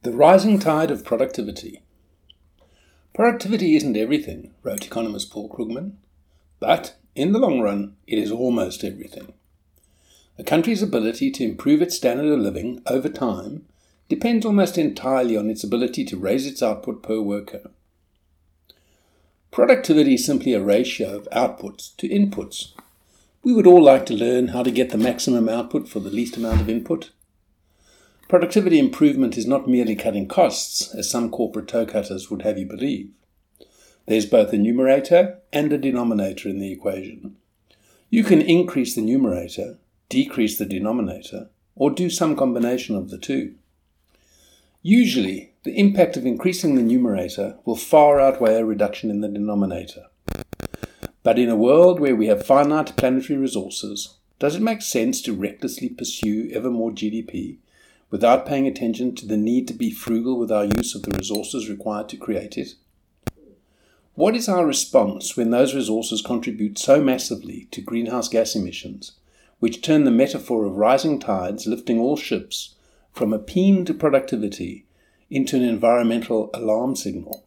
The rising tide of productivity. Productivity isn't everything, wrote economist Paul Krugman, but in the long run, it is almost everything. A country's ability to improve its standard of living over time depends almost entirely on its ability to raise its output per worker. Productivity is simply a ratio of outputs to inputs. We would all like to learn how to get the maximum output for the least amount of input. Productivity improvement is not merely cutting costs, as some corporate toe-cutters would have you believe. There's both a numerator and a denominator in the equation. You can increase the numerator, decrease the denominator, or do some combination of the two. Usually, the impact of increasing the numerator will far outweigh a reduction in the denominator. But in a world where we have finite planetary resources, does it make sense to recklessly pursue ever more GDP without paying attention to the need to be frugal with our use of the resources required to create it? What is our response when those resources contribute so massively to greenhouse gas emissions, which turn the metaphor of rising tides lifting all ships from a paean to productivity into an environmental alarm signal?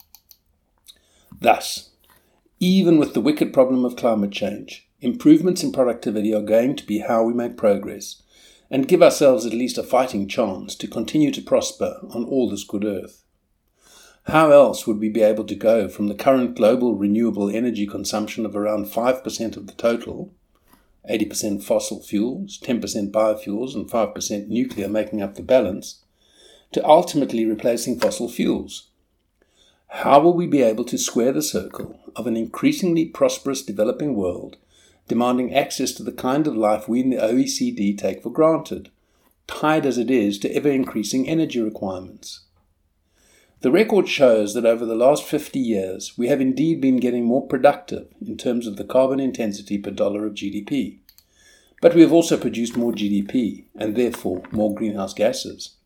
Thus, even with the wicked problem of climate change, improvements in productivity are going to be how we make progress and give ourselves at least a fighting chance to continue to prosper on all this good earth. How else would we be able to go from the current global renewable energy consumption of around 5% of the total, 80% fossil fuels, 10% biofuels and 5% nuclear making up the balance, to ultimately replacing fossil fuels? How will we be able to square the circle of an increasingly prosperous developing world demanding access to the kind of life we in the OECD take for granted, tied as it is to ever-increasing energy requirements? The record shows that over the last 50 years, we have indeed been getting more productive in terms of the carbon intensity per dollar of GDP. But we have also produced more GDP, and therefore more greenhouse gases.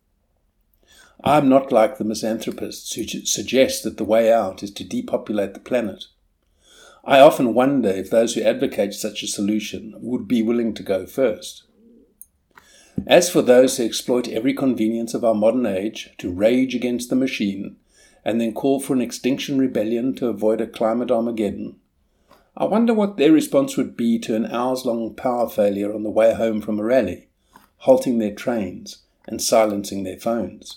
I am not like the misanthropists who suggest that the way out is to depopulate the planet. I often wonder if those who advocate such a solution would be willing to go first. As for those who exploit every convenience of our modern age to rage against the machine and then call for an extinction rebellion to avoid a climate Armageddon, I wonder what their response would be to an hours-long power failure on the way home from a rally, halting their trains and silencing their phones.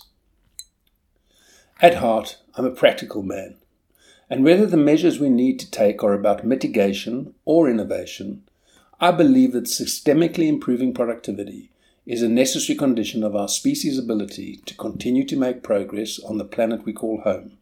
At heart, I'm a practical man, and whether the measures we need to take are about mitigation or innovation, I believe that systemically improving productivity is a necessary condition of our species' ability to continue to make progress on the planet we call home.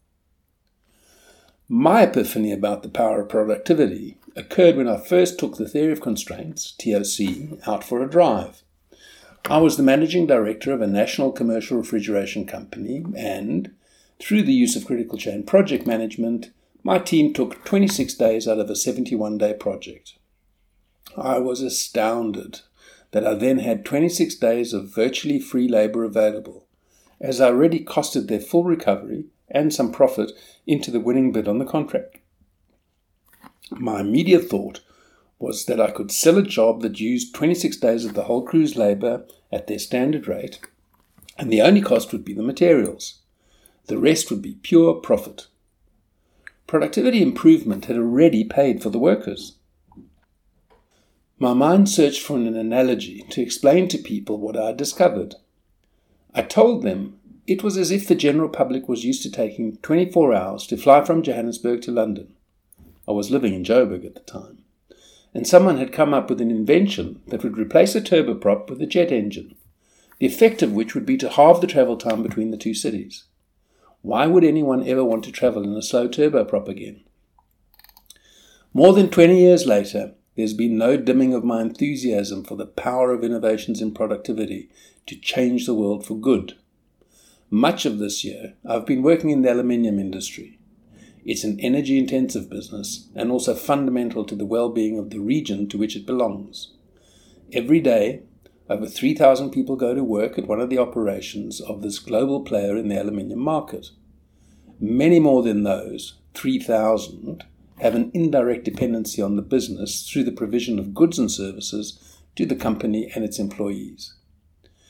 My epiphany about the power of productivity occurred when I first took the Theory of Constraints, TOC, out for a drive. I was the managing director of a national commercial refrigeration company and, through the use of critical chain project management, my team took 26 days out of a 71-day project. I was astounded that I then had 26 days of virtually free labour available, as I already costed their full recovery and some profit into the winning bid on the contract. My immediate thought was that I could sell a job that used 26 days of the whole crew's labour at their standard rate, and the only cost would be the materials. The rest would be pure profit. Productivity improvement had already paid for the workers. My mind searched for an analogy to explain to people what I had discovered. I told them it was as if the general public was used to taking 24 hours to fly from Johannesburg to London. I was living in Joburg at the time. And someone had come up with an invention that would replace a turboprop with a jet engine, the effect of which would be to halve the travel time between the two cities. Why would anyone ever want to travel in a slow turboprop again? More than 20 years later, there's been no dimming of my enthusiasm for the power of innovations in productivity to change the world for good. Much of this year, I've been working in the aluminium industry. It's an energy-intensive business and also fundamental to the well-being of the region to which it belongs. Every day, over 3,000 people go to work at one of the operations of this global player in the aluminium market. Many more than those, 3,000, have an indirect dependency on the business through the provision of goods and services to the company and its employees.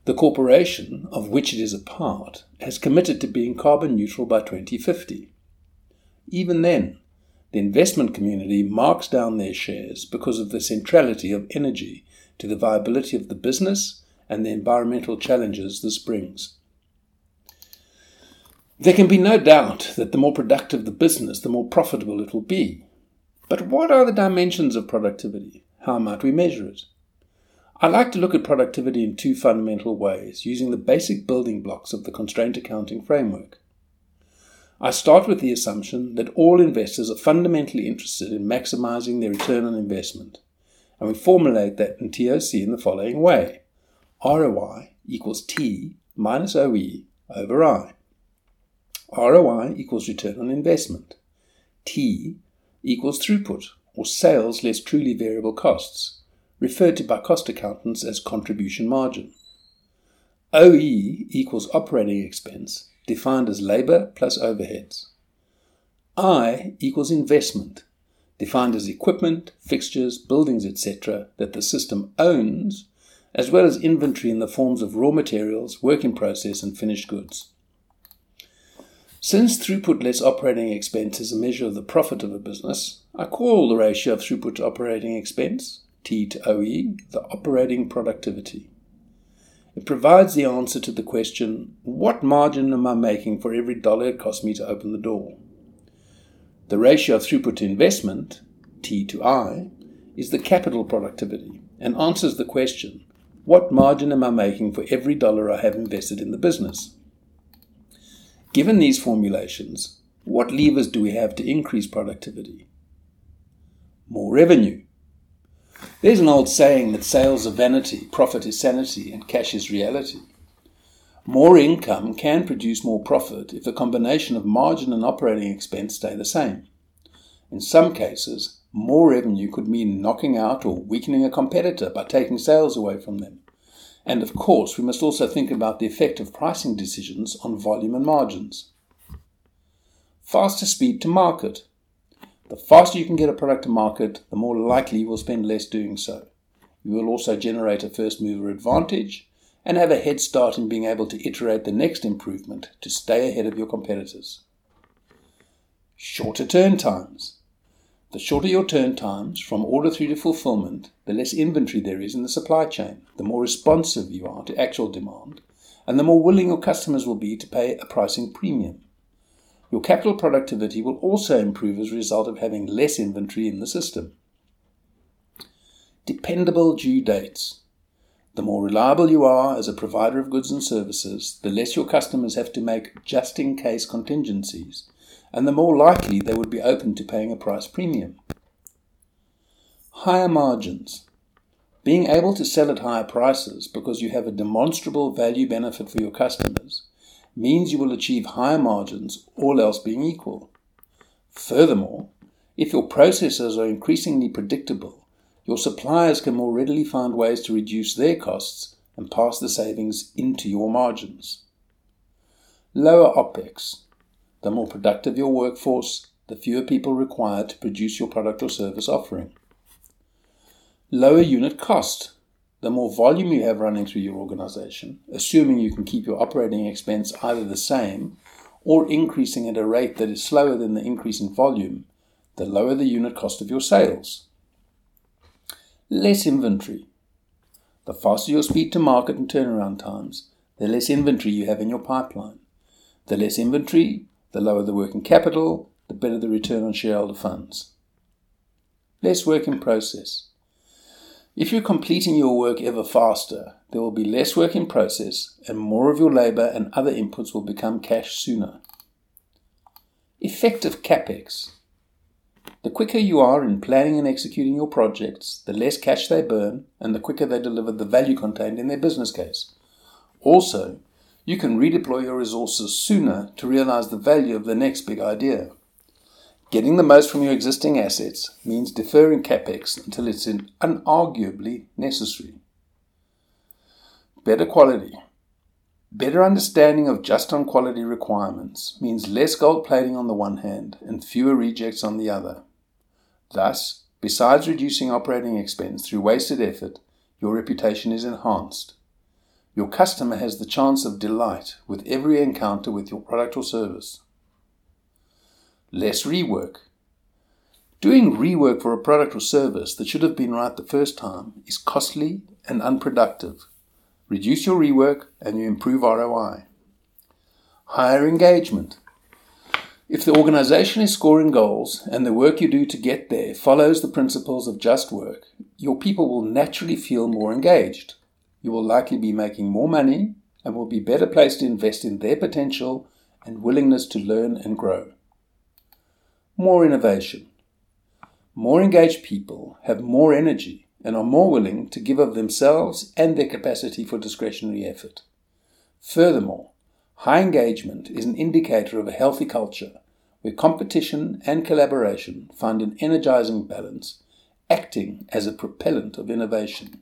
The corporation, of which it is a part, has committed to being carbon neutral by 2050. Even then, the investment community marks down their shares because of the centrality of energy to the viability of the business and the environmental challenges this brings. There can be no doubt that the more productive the business, the more profitable it will be. But what are the dimensions of productivity? How might we measure it? I like to look at productivity in two fundamental ways, using the basic building blocks of the constraint accounting framework. I start with the assumption that all investors are fundamentally interested in maximizing their return on investment, and we formulate that in TOC in the following way. ROI equals T minus OE over I. ROI equals return on investment. T equals throughput, or sales less truly variable costs, referred to by cost accountants as contribution margin. OE equals operating expense, defined as labor plus overheads. I equals investment, defined as equipment, fixtures, buildings, etc. that the system owns, as well as inventory in the forms of raw materials, work in process, and finished goods. Since throughput less operating expense is a measure of the profit of a business, I call the ratio of throughput to operating expense, T to OE, the operating productivity. It provides the answer to the question, what margin am I making for every dollar it costs me to open the door? The ratio of throughput to investment, T to I, is the capital productivity and answers the question, what margin am I making for every dollar I have invested in the business? Given these formulations, what levers do we have to increase productivity? More revenue. There's an old saying that sales are vanity, profit is sanity, and cash is reality. More income can produce more profit if the combination of margin and operating expense stay the same. In some cases, more revenue could mean knocking out or weakening a competitor by taking sales away from them. And of course, we must also think about the effect of pricing decisions on volume and margins. Faster speed to market. The faster you can get a product to market, the more likely you will spend less doing so. You will also generate a first mover advantage and have a head start in being able to iterate the next improvement to stay ahead of your competitors. Shorter turn times. The shorter your turn times from order through to fulfillment, the less inventory there is in the supply chain, the more responsive you are to actual demand, and the more willing your customers will be to pay a pricing premium. Your capital productivity will also improve as a result of having less inventory in the system. Dependable due dates. The more reliable you are as a provider of goods and services, the less your customers have to make just-in-case contingencies, and the more likely they would be open to paying a price premium. Higher margins. Being able to sell at higher prices because you have a demonstrable value benefit for your customers means you will achieve higher margins, all else being equal. Furthermore, if your processes are increasingly predictable, your suppliers can more readily find ways to reduce their costs and pass the savings into your margins. Lower OPEX. The more productive your workforce, the fewer people required to produce your product or service offering. Lower unit cost. The more volume you have running through your organization, assuming you can keep your operating expense either the same or increasing at a rate that is slower than the increase in volume, the lower the unit cost of your sales. Less inventory. The faster your speed to market and turnaround times, the less inventory you have in your pipeline. The less inventory, the lower the working capital, the better the return on shareholder funds. Less work in process. If you're completing your work ever faster, there will be less work in process and more of your labor and other inputs will become cash sooner. Effective CapEx. The quicker you are in planning and executing your projects, the less cash they burn and the quicker they deliver the value contained in their business case. Also, you can redeploy your resources sooner to realize the value of the next big idea. Getting the most from your existing assets means deferring CapEx until it's unarguably necessary. Better quality. Better understanding of just-on-quality requirements means less gold plating on the one hand and fewer rejects on the other. Thus, besides reducing operating expense through wasted effort, your reputation is enhanced. Your customer has the chance of delight with every encounter with your product or service. Less rework. Doing rework for a product or service that should have been right the first time is costly and unproductive. Reduce your rework and you improve ROI. Higher engagement. If the organization is scoring goals and the work you do to get there follows the principles of just work, your people will naturally feel more engaged. You will likely be making more money and will be better placed to invest in their potential and willingness to learn and grow. More innovation. More engaged people have more energy and are more willing to give of themselves and their capacity for discretionary effort. Furthermore, high engagement is an indicator of a healthy culture where competition and collaboration find an energizing balance, acting as a propellant of innovation.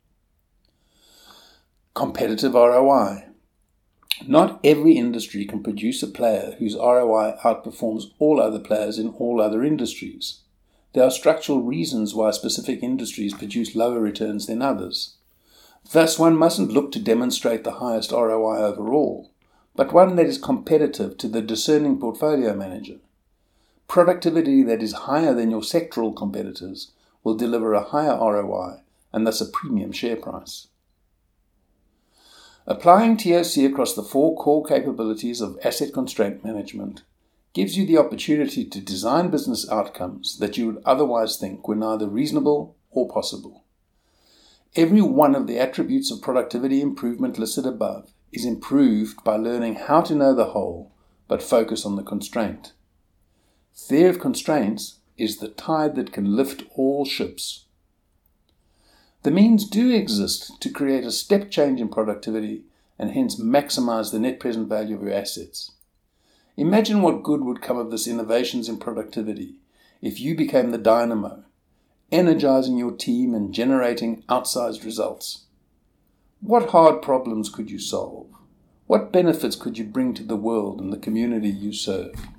Competitive ROI. Not every industry can produce a player whose ROI outperforms all other players in all other industries. There are structural reasons why specific industries produce lower returns than others. Thus, one mustn't look to demonstrate the highest ROI overall, but one that is competitive to the discerning portfolio manager. Productivity that is higher than your sectoral competitors will deliver a higher ROI and thus a premium share price. Applying TOC across the 4 core capabilities of asset constraint management gives you the opportunity to design business outcomes that you would otherwise think were neither reasonable or possible. Every one of the attributes of productivity improvement listed above is improved by learning how to know the whole, but focus on the constraint. Theory of constraints is the tide that can lift all ships. The means do exist to create a step change in productivity and hence maximize the net present value of your assets. Imagine what good would come of this innovations in productivity if you became the dynamo, energizing your team and generating outsized results. What hard problems could you solve? What benefits could you bring to the world and the community you serve?